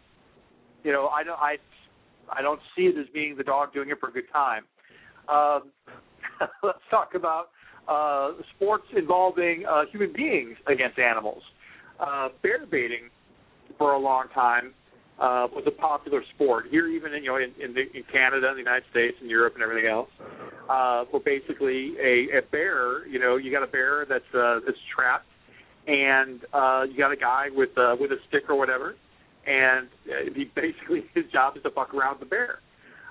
I don't see it as being the dog doing it for a good time. Let's talk about sports involving human beings against animals. Bear baiting for a long time was a popular sport here, even in Canada, the United States, and Europe, and everything else. Where basically a bear, you got a bear that's trapped, and you got a guy with a stick or whatever. And his job is to fuck around with the bear.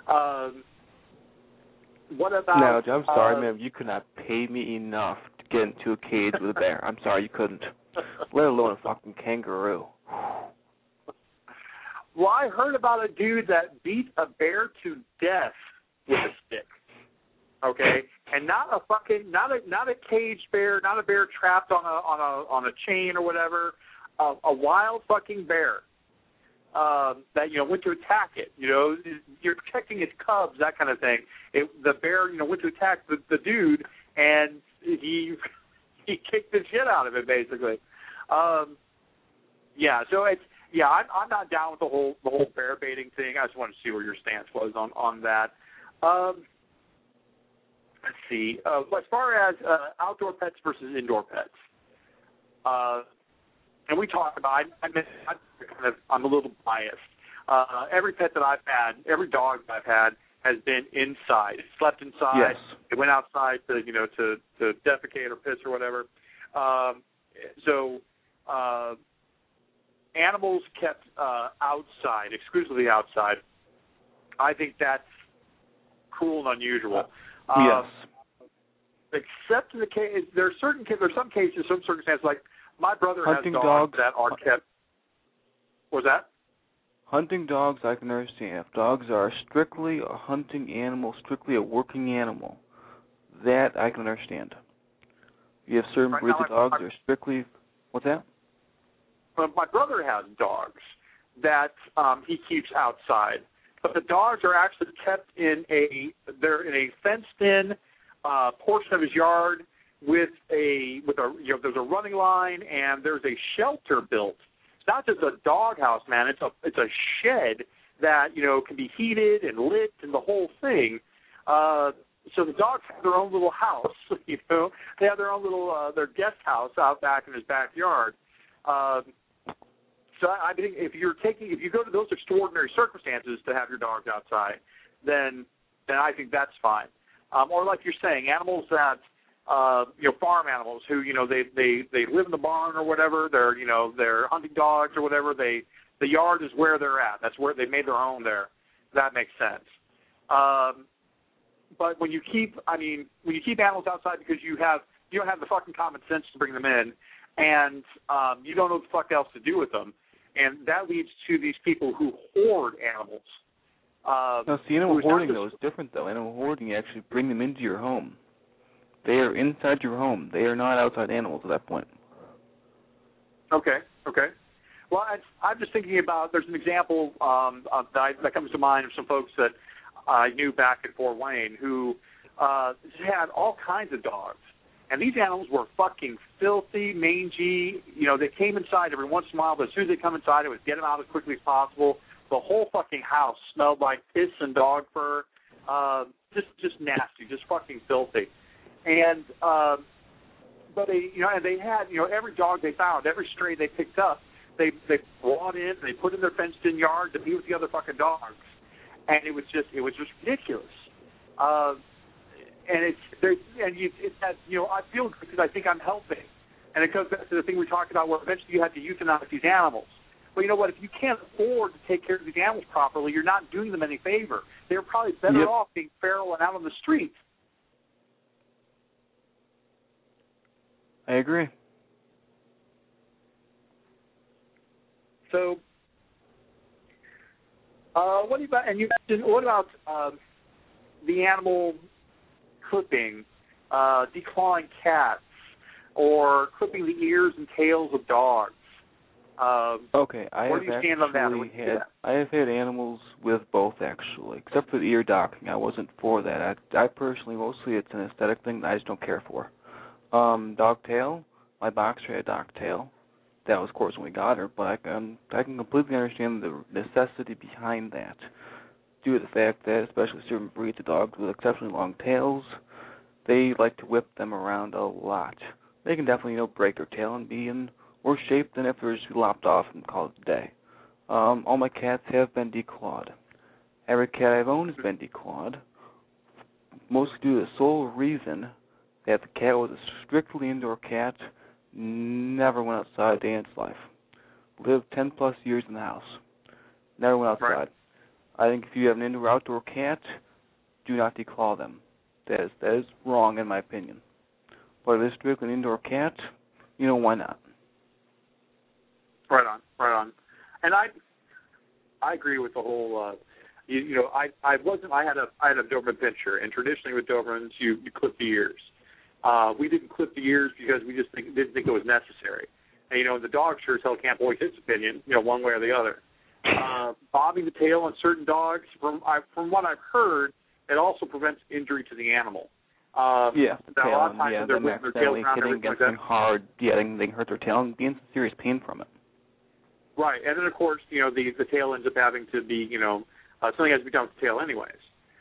What about... Now, I'm sorry, ma'am. You could not pay me enough to get into a cage with a bear. I'm sorry, you couldn't. Let alone a fucking kangaroo. Well, I heard about a dude that beat a bear to death with a stick. Okay, and not a caged bear, not a bear trapped on a chain or whatever. A wild fucking bear. That went to attack it. You're protecting its cubs, that kind of thing. The bear, went to attack the dude, and he kicked the shit out of it, basically. I'm not down with the whole bear baiting thing. I just wanted to see where your stance was on that. Let's see. As far as outdoor pets versus indoor pets. And we talked about, I'm a little biased. Every pet that I've had, every dog that I've had has been inside. It slept inside. Yes. It went outside to defecate or piss or whatever. Animals kept outside, exclusively outside. I think that's cruel and unusual. Yes. Except in the case, there's some cases, some circumstances, like my brother hunting has dogs that are kept. What was that? Hunting dogs, I can understand. If dogs are strictly a hunting animal, strictly a working animal, that I can understand. You have certain breeds of dogs that are strictly. What's that? My brother has dogs that he keeps outside, but the dogs are actually kept in a fenced-in portion of his yard with there's a running line and there's a shelter built. It's not just a dog house, man. It's a shed that can be heated and lit and the whole thing. So the dogs have their own little house. They have their own little their guest house out back in his backyard. So I think if you go to those extraordinary circumstances to have your dogs outside, then I think that's fine. Or like you're saying, animals that farm animals who they live in the barn or whatever. They're hunting dogs or whatever. The yard is where they're at. That's where they made their home there. That makes sense. but when you keep animals outside because you don't have the fucking common sense to bring them in, and you don't know what the fuck else to do with them, and that leads to these people who hoard animals. No, see, animal hoarding, though, is different, though. Animal hoarding, you actually bring them into your home. They are inside your home. They are not outside animals at that point. Okay. Well, I'm just thinking about, there's an example that comes to mind of some folks that I knew back at Fort Wayne who had all kinds of dogs. And these animals were fucking filthy, mangy. They came inside every once in a while, but as soon as they come inside, it was get them out as quickly as possible. The whole fucking house smelled like piss and dog fur. Just nasty, just fucking filthy. And but they had every dog they found, every stray they picked up, they brought in, they put in their fenced-in yard to be with the other fucking dogs, and it was just ridiculous. And I feel good because I think I'm helping, and it goes back to the thing we talked about where eventually you have to euthanize these animals. Well, you know what? If you can't afford to take care of these animals properly, you're not doing them any favor. They're probably better off being feral and out on the street. I agree. So, what about the animal clipping, declawing cats, or clipping the ears and tails of dogs? Okay, where do you stand on that? I have had animals with both, actually, except for the ear docking. I wasn't for that. I personally, mostly it's an aesthetic thing that I just don't care for. Dog tail, my boxer had a dog tail. That was, of course, when we got her, but I can completely understand the necessity behind that, due to the fact that, especially certain breeds of dogs with exceptionally long tails, they like to whip them around a lot. They can definitely, break their tail and be in worse shape than if they were just lopped off and called it a day. All my cats have been declawed. Every cat I've owned has been declawed, mostly due to the sole reason that the cat was a strictly indoor cat, never went outside a day in its life. Lived 10-plus years in the house. Never went outside. Right. I think if you have an indoor outdoor cat, do not declaw them. That is wrong in my opinion. But if it's strictly an indoor cat, why not? Right on. And I agree with the whole. I had a Doberman Pinscher, and traditionally with Dobermans you clip the ears. We didn't clip the ears because we just didn't think it was necessary. And the dog sure as hell can't voice its opinion, one way or the other. Bobbing the tail on certain dogs, from what I've heard, it also prevents injury to the animal. A lot of times they're whipping their tail around hitting against them hard. Yeah, they can hurt their tail and be in serious pain from it. Right, and then of course, the tail ends up having to be, something has to be done with the tail anyways.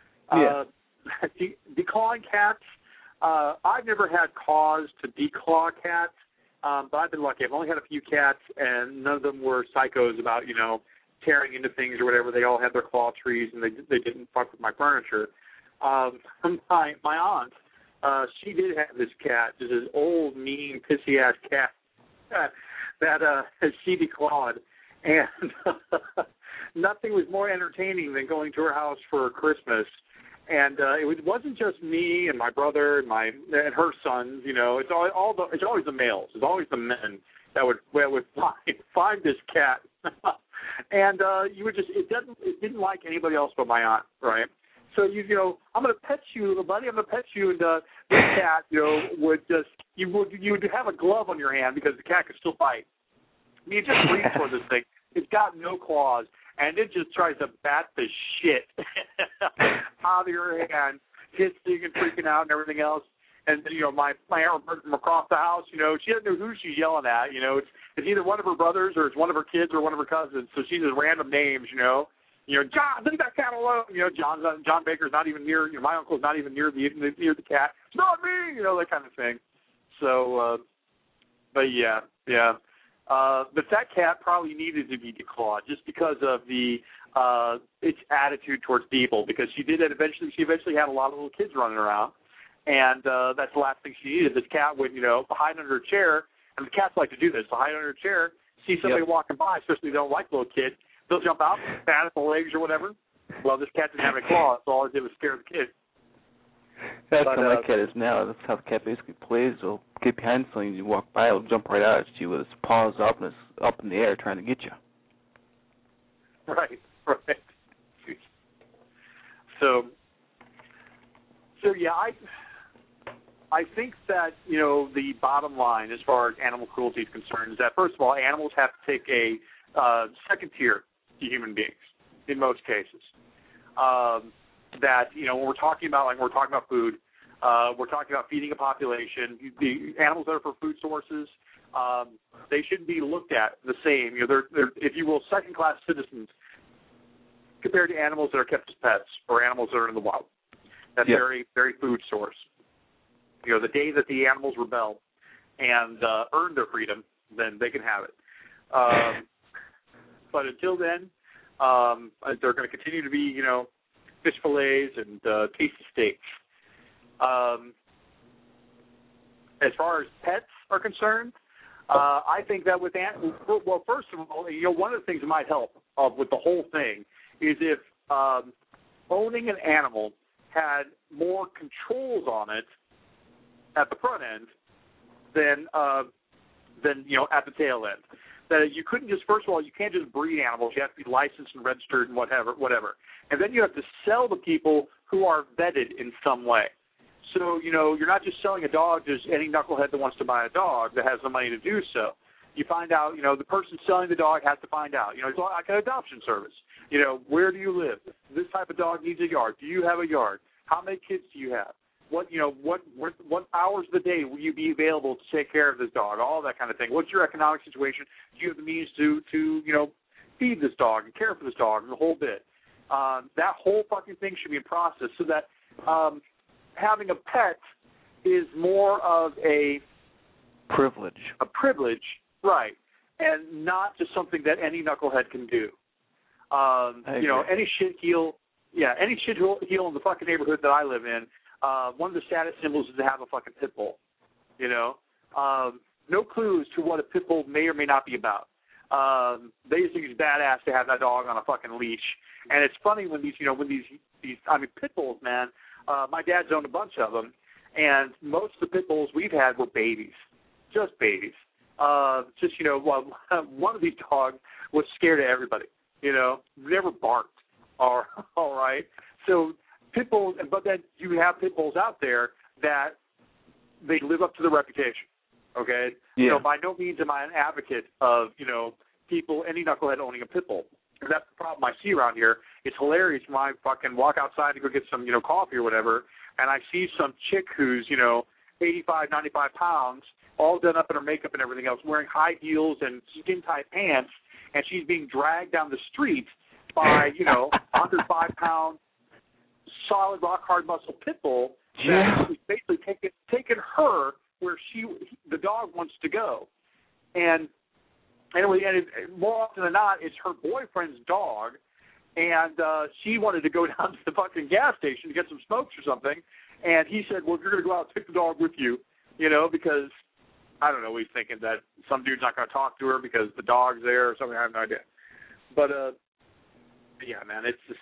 Declawing cats, I've never had cause to declaw cats, but I've been lucky. I've only had a few cats, and none of them were psychos about, tearing into things or whatever. They all had their claw trees, and they didn't fuck with my furniture. My aunt, she did have this cat, just this old, mean, pissy-ass cat that she declawed. And nothing was more entertaining than going to her house for Christmas. And it wasn't just me and my brother and her sons. It's always the males. It's always the men that would find this cat. And it didn't like anybody else but my aunt, right? So I'm going to pet you, buddy. I'm going to pet you, and this cat, would you would have a glove on your hand because the cat could still bite. I mean, it just reaches for this thing. It's got no claws, and it just tries to bat the shit out of your hand, hissing and freaking out and everything else. And my aunt heard from across the house. She doesn't know who she's yelling at. It's either one of her brothers or it's one of her kids or one of her cousins. So she just random names. John, leave that cat alone. John Baker's not even near. My uncle's not even near the cat. It's not me. That kind of thing. So, but yeah. But that cat probably needed to be declawed just because of its attitude towards people. Because she eventually had a lot of little kids running around, and that's the last thing she needed. This cat would hide under a chair, and the cats like to do this. To hide under a chair, see somebody walking by, especially if they don't like little kids. They'll jump out, pat at the legs or whatever. Well, this cat didn't have any claws, so all it did was scare the kid. That's how my cat is now. That's how the cat basically plays. It'll get behind something, you walk by, it'll jump right out at you with its paws up and it's up in the air trying to get you. Right. So yeah, I think that, you know, the bottom line as far as animal cruelty is concerned is that, first of all, animals have to take a second tier to human beings in most cases. That, you know, when we're talking about food, we're talking about feeding a population. The animals that are for food sources, they shouldn't be looked at the same. You know, they're if you will, second-class citizens compared to animals that are kept as pets or animals that are in the wild. That's very, very food source. You know, the day that the animals rebel and earn their freedom, then they can have it. But until then, they're going to continue to be, you know, fish fillets and tasty steaks. As far as pets are concerned, I think that with well, first of all, you know, one of the things that might help with the whole thing is if owning an animal had more controls on it at the front end than you know, at the tail end. That you couldn't just, first of all, you can't just breed animals. You have to be licensed and registered and whatever. And then you have to sell to people who are vetted in some way. So, you know, you're not just selling a dog to any knucklehead that wants to buy a dog that has the money to do so. You find out, you know, the person selling the dog has to find out. You know, it's like an adoption service. You know, where do you live? This type of dog needs a yard. Do you have a yard? How many kids do you have? What hours of the day will you be available to take care of this dog? All that kind of thing. What's your economic situation? Do you have the means to you know, feed this dog and care for this dog and the whole bit? That whole fucking thing should be in process so that having a pet is more of a privilege. A privilege, right, and not just something that any knucklehead can do. You know, any shitheel in the fucking neighborhood that I live in, one of the saddest symbols is to have a fucking pit bull. You know, no clues to what a pit bull may or may not be about. They just think it's badass to have that dog on a fucking leash. And it's funny when these pit bulls, man. My dad's owned a bunch of them, and most of the pit bulls we've had were babies, just babies. You know, one of these dogs was scared of everybody. You know, never barked. All right. So pit bulls, but then you have pit bulls out there that they live up to their reputation. Okay. Yeah. So by no means am I an advocate of, you know, any knucklehead owning a pit bull. Because that's the problem I see around here. It's hilarious when I fucking walk outside to go get some, you know, coffee or whatever, and I see some chick who's, you know, 85, 95 pounds, all done up in her makeup and everything else, wearing high heels and skin-tight pants, and she's being dragged down the street by, you know, 105-pound, solid, rock-hard muscle pit bull that is basically taken her where the dog wants to go. And anyway, more often than not, it's her boyfriend's dog, and she wanted to go down to the fucking gas station to get some smokes or something, and he said, well, if you're going to go out, take the dog with you, you know, because, I don't know, he's thinking that some dude's not going to talk to her because the dog's there or something. I have no idea. But, yeah, man, it's just,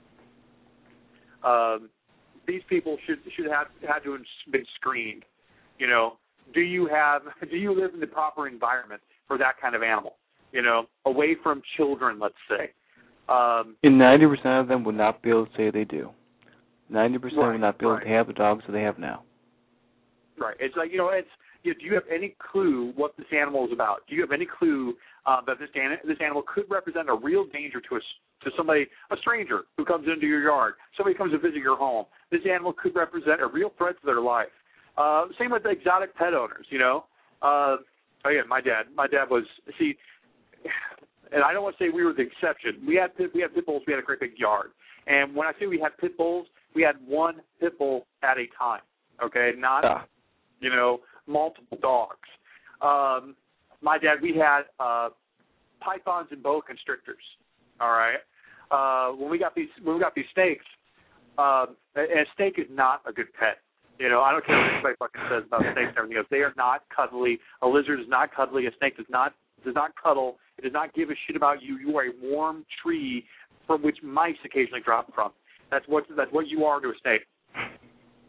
these people should have had to have been screened. You know, do you live in the proper environment for that kind of animal? You know, away from children, let's say. And 90% of them would not be able to say they do. 90% would not be able to have the dogs that they have now. Right. It's like, you know, do you have any clue what this animal is about? Do you have any clue that this animal could represent a real danger to somebody, a stranger who comes into your yard, somebody comes to visit your home? This animal could represent a real threat to their life. Same with the exotic pet owners, you know. Again, my dad was, see, and I don't want to say we were the exception. We had pit bulls. We had a great big yard. And when I say we had pit bulls, we had one pit bull at a time, okay, not, you know, multiple dogs. My dad, we had pythons and boa constrictors, all right? When we got these snakes, and a snake is not a good pet. You know, I don't care what anybody fucking says about snakes and everything else. They are not cuddly. A lizard is not cuddly. A snake does not cuddle. It does not give a shit about you. You are a warm tree from which mice occasionally drop from. That's what you are to a snake.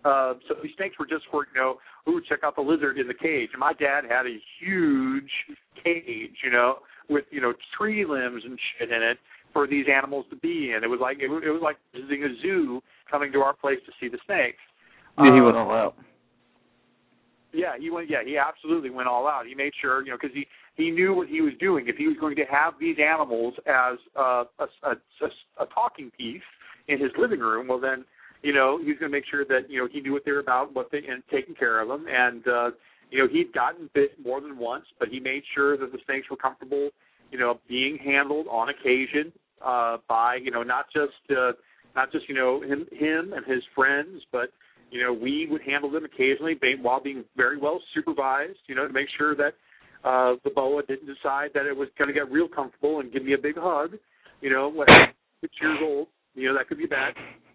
So these snakes were just for, ooh, check out the lizard in the cage. And my dad had a huge cage, with, tree limbs and shit in it for these animals to be in. It was like visiting a zoo, coming to our place to see the snakes. Yeah, he went all out. Yeah, he went. Yeah, he absolutely went all out. He made sure, because he knew what he was doing. If he was going to have these animals as a talking piece in his living room, well then, he was going to make sure that he knew what they were about, and taking care of them. And he'd gotten bit more than once, but he made sure that the snakes were comfortable, being handled on occasion by not just him and his friends, but we would handle them occasionally while being very well supervised, to make sure that the boa didn't decide that it was going to get real comfortable and give me a big hug, when 6 years old, that could be bad.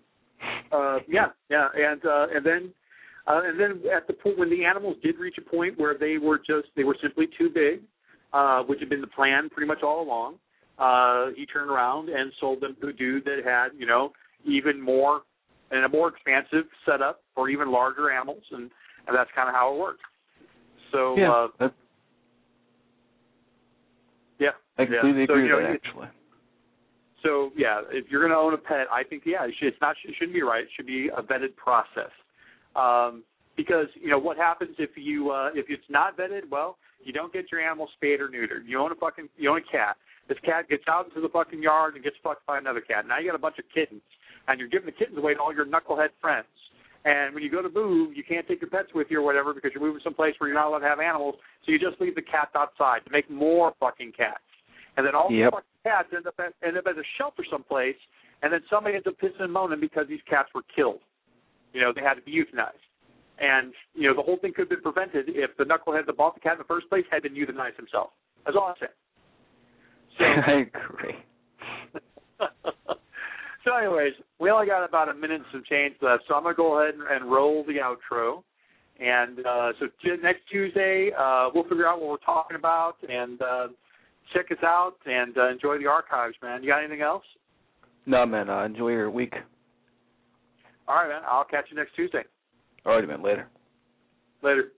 And then at the point when the animals did reach a point where they were simply too big, which had been the plan pretty much all along, he turned around and sold them to a dude that had, even more and a more expansive setup for even larger animals, and that's kind of how it worked. So I completely agree with that, actually. So if you're going to own a pet, I think it shouldn't be right. It should be a vetted process. Because what happens if it's not vetted? Well, you don't get your animal spayed or neutered. You own a cat. This cat gets out into the fucking yard and gets fucked by another cat. Now you got a bunch of kittens, and you're giving the kittens away to all your knucklehead friends. And when you go to move, you can't take your pets with you or whatever because you're moving someplace where you're not allowed to have animals. So you just leave the cats outside to make more fucking cats. And then all the fucking cats end up at a shelter someplace, and then somebody ends up pissing and moaning because these cats were killed. They had to be euthanized. And, the whole thing could have been prevented if the knucklehead that bought the cat in the first place had been euthanized himself. That's all I'm saying. So, I agree. So anyways, we only got about a minute and some change left, so I'm going to go ahead and roll the outro. And so next Tuesday, we'll figure out what we're talking about, and check us out and enjoy the archives, man. You got anything else? No, man. Enjoy your week. All right, man. I'll catch you next Tuesday. All right, man. Later. Later.